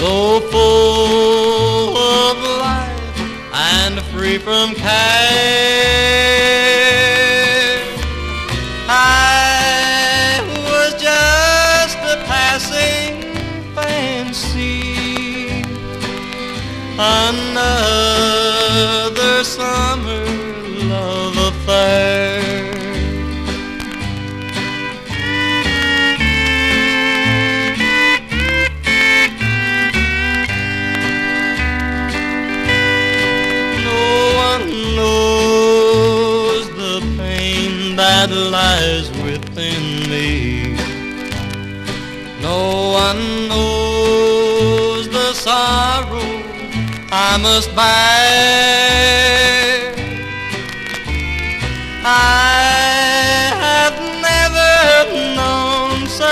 so full of life and free from care. I was just a passing fancy, another summer love affair. That lies within me. No one knows the sorrow I must bear.